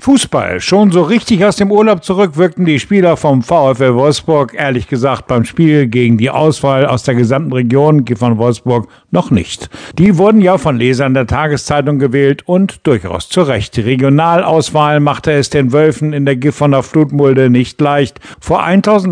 Fußball. Schon so richtig aus dem Urlaub zurück wirkten die Spieler vom VfL Wolfsburg, ehrlich gesagt, beim Spiel gegen die Auswahl aus der gesamten Region von Wolfsburg noch nicht. Die wurden ja von Lesern der Tageszeitung gewählt und durchaus zu Recht. Die Regionalauswahl machte es den Wölfen in der Gifhorner Flutmulde nicht leicht. Vor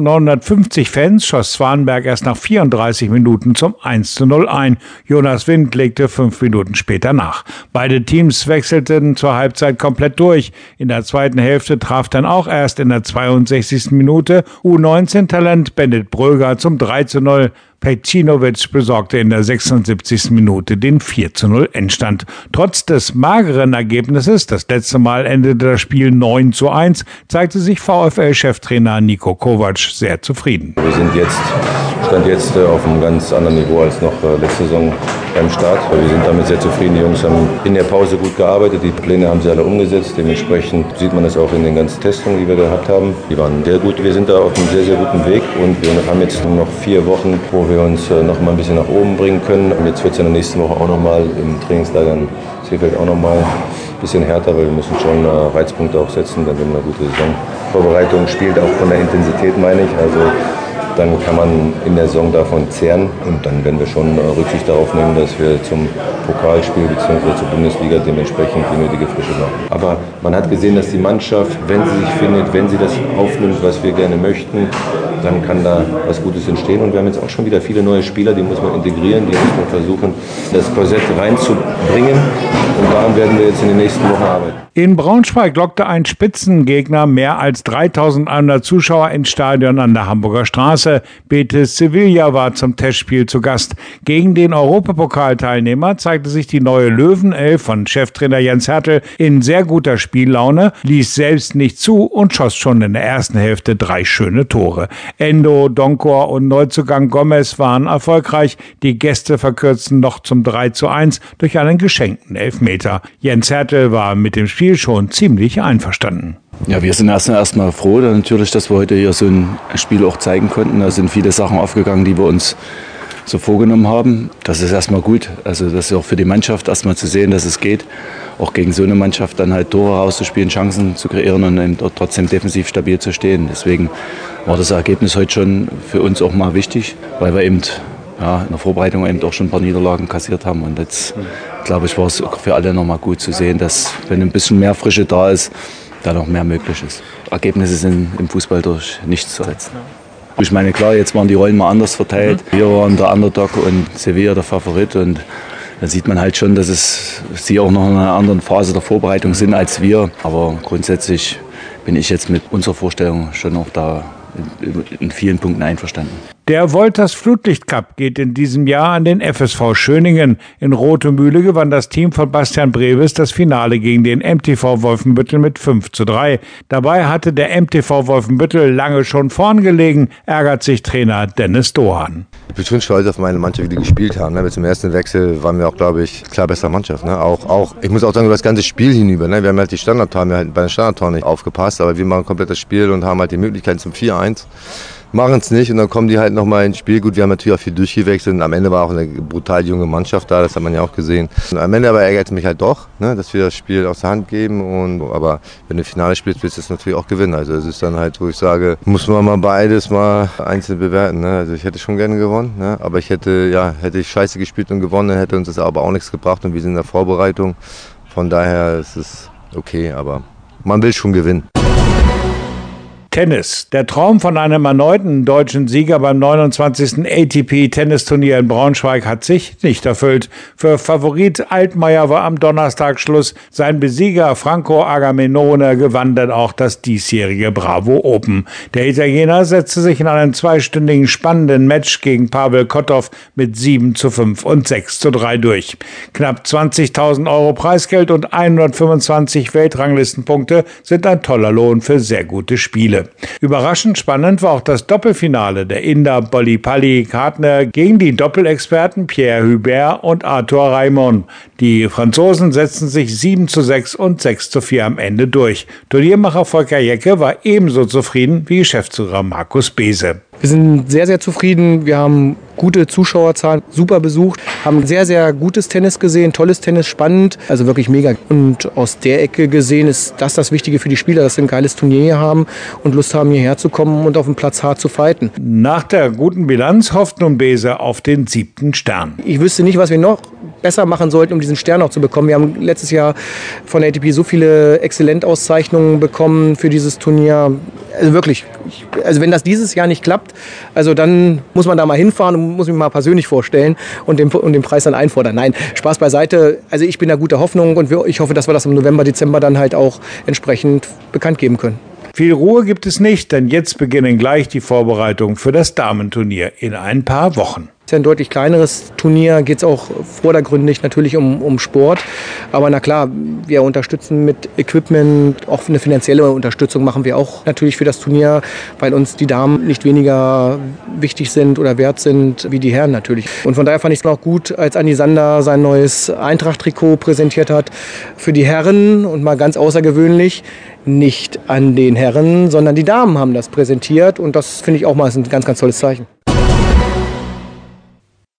1950 Fans schoss Zwanenberg erst nach 34 Minuten zum 1:0 ein. Jonas Wind legte 5 Minuten später nach. Beide Teams wechselten zur Halbzeit komplett durch. In der zweiten Hälfte traf dann auch erst in der 62. Minute U19-Talent Bennett Bröger zum 3:0. Pejcinovic besorgte in der 76. Minute den 4:0 Endstand. Trotz des mageren Ergebnisses, das letzte Mal endete das Spiel 9:1, zeigte sich VfL-Cheftrainer Niko Kovac sehr zufrieden. Wir sind Stand jetzt auf einem ganz anderen Niveau als noch letzte Saison beim Start. Wir sind damit sehr zufrieden. Die Jungs haben in der Pause gut gearbeitet, die Pläne haben sie alle umgesetzt. Dementsprechend sieht man das auch in den ganzen Testungen, die wir gehabt haben. Die waren sehr gut. Wir sind da auf einem sehr, sehr guten Weg und wir haben jetzt nur noch 4 Wochen, wo wir uns noch mal ein bisschen nach oben bringen können. Und jetzt wird es in der nächsten Woche auch noch mal im Trainingslager in Seefeld auch noch mal ein bisschen härter, weil wir müssen schon Reizpunkte auch setzen, dann haben wir eine gute Saisonvorbereitung spielt, auch von der Intensität meine ich. Also dann kann man in der Saison davon zehren und dann werden wir schon Rücksicht darauf nehmen, dass wir zum Pokalspiel bzw. zur Bundesliga dementsprechend die nötige Frische machen. Aber man hat gesehen, dass die Mannschaft, wenn sie sich findet, wenn sie das aufnimmt, was wir gerne möchten, dann kann da was Gutes entstehen. Und wir haben jetzt auch schon wieder viele neue Spieler, die muss man integrieren, die muss man versuchen, das Korsett reinzubringen. Und daran werden wir jetzt in den nächsten Wochen arbeiten. In Braunschweig lockte ein Spitzengegner mehr als 3.100 Zuschauer ins Stadion an der Hamburger Straße. Betis Sevilla war zum Testspiel zu Gast. Gegen den Europapokalteilnehmer zeigte sich die neue Löwenelf von Cheftrainer Jens Hertel in sehr guter Spiellaune, ließ selbst nicht zu und schoss schon in der ersten Hälfte 3 schöne Tore. Endo, Donkor und Neuzugang Gomez waren erfolgreich. Die Gäste verkürzten noch zum 3:1 durch einen geschenkten Elfmeter. Jens Hertel war mit dem Spiel schon ziemlich einverstanden. Ja, wir sind erstmal froh, natürlich, dass wir heute hier so ein Spiel auch zeigen konnten. Da sind viele Sachen aufgegangen, die wir uns so vorgenommen haben. Das ist erstmal gut. Also das ist auch für die Mannschaft erstmal zu sehen, dass es geht. Auch gegen so eine Mannschaft dann halt Tore rauszuspielen, Chancen zu kreieren und eben trotzdem defensiv stabil zu stehen. Deswegen war das Ergebnis heute schon für uns auch mal wichtig, weil wir eben in der Vorbereitung eben auch schon ein paar Niederlagen kassiert haben. Und jetzt, glaube ich, war es für alle nochmal gut zu sehen, dass, wenn ein bisschen mehr Frische da ist, da noch mehr möglich ist. Ergebnisse sind im Fußball durch nichts zu ersetzen. Ich meine, klar, jetzt waren die Rollen mal anders verteilt. Wir waren der Underdog und Sevilla der Favorit. Und da sieht man halt schon, dass sie auch noch in einer anderen Phase der Vorbereitung sind als wir. Aber grundsätzlich bin ich jetzt mit unserer Vorstellung schon auch da in vielen Punkten einverstanden. Der Wolters Flutlicht Cup geht in diesem Jahr an den FSV Schöningen. In Rothemühle gewann das Team von Bastian Breves das Finale gegen den MTV Wolfenbüttel mit 5:3. Dabei hatte der MTV Wolfenbüttel lange schon vorn gelegen, ärgert sich Trainer Dennis Dohan. Ich bin schon stolz auf meine Mannschaft, wie die gespielt haben. Mit dem ersten Wechsel waren wir auch, glaube ich, klar bessere Mannschaft. Ich muss auch sagen, über das ganze Spiel hinüber. Wir haben halt die Standardtore, bei den Standardtoren nicht aufgepasst, aber wir machen komplett das Spiel und haben halt die Möglichkeit zum 4:1. Machen es nicht und dann kommen die halt nochmal ins Spiel. Gut, wir haben natürlich auch viel durchgewechselt und am Ende war auch eine brutal junge Mannschaft da, das hat man ja auch gesehen. Und am Ende aber ärgert es mich halt doch, dass wir das Spiel aus der Hand geben. Aber wenn du Finale spielst, willst du es natürlich auch gewinnen. Also es ist dann halt, wo ich sage, muss man mal beides mal einzeln bewerten. Also ich hätte schon gerne gewonnen, aber hätte ich scheiße gespielt und gewonnen, hätte uns das aber auch nichts gebracht und wir sind in der Vorbereitung. Von daher ist es okay, aber man will schon gewinnen. Tennis. Der Traum von einem erneuten deutschen Sieger beim 29. ATP-Tennisturnier in Braunschweig hat sich nicht erfüllt. Für Favorit Altmaier war am Donnerstag Schluss. Sein Besieger Franco Agamenone gewann dann auch das diesjährige Bravo Open. Der Italiener setzte sich in einem 2-stündigen spannenden Match gegen Pavel Kotov mit 7:5 und 6:3 durch. Knapp 20.000 Euro Preisgeld und 125 Weltranglistenpunkte sind ein toller Lohn für sehr gute Spiele. Überraschend spannend war auch das Doppelfinale der Inder Bollipalli Kartner gegen die Doppelexperten Pierre Hubert und Arthur Raimond. Die Franzosen setzten sich 7:6 und 6:4 am Ende durch. Turniermacher Volker Jecke war ebenso zufrieden wie Geschäftsführer Markus Bese. Wir sind sehr, sehr zufrieden. Wir haben gute Zuschauerzahlen, super besucht, haben sehr, sehr gutes Tennis gesehen, tolles Tennis, spannend, also wirklich mega. Und aus der Ecke gesehen ist das Wichtige für die Spieler, dass sie ein geiles Turnier hier haben und Lust haben, hierher zu kommen und auf dem Platz hart zu fighten. Nach der guten Bilanz hofft nun Bese auf den 7. Stern. Ich wüsste nicht, was wir noch besser machen sollten, um diesen Stern auch zu bekommen. Wir haben letztes Jahr von der ATP so viele Exzellentauszeichnungen bekommen für dieses Turnier. Also wirklich, also wenn das dieses Jahr nicht klappt, also dann muss man da mal hinfahren und muss mich mal persönlich vorstellen und den Preis dann einfordern. Nein, Spaß beiseite. Also ich bin da guter Hoffnung und ich hoffe, dass wir das im November, Dezember dann halt auch entsprechend bekannt geben können. Viel Ruhe gibt es nicht, denn jetzt beginnen gleich die Vorbereitungen für das Damenturnier in ein paar Wochen. Es ist ein deutlich kleineres Turnier, geht es auch vordergründig natürlich um Sport. Aber na klar, wir unterstützen mit Equipment, auch eine finanzielle Unterstützung machen wir auch natürlich für das Turnier, weil uns die Damen nicht weniger wichtig sind oder wert sind wie die Herren natürlich. Und von daher fand ich es auch gut, als Andi Sander sein neues Eintracht-Trikot präsentiert hat für die Herren und mal ganz außergewöhnlich, nicht an den Herren, sondern die Damen haben das präsentiert und das finde ich auch mal ein ganz, ganz tolles Zeichen.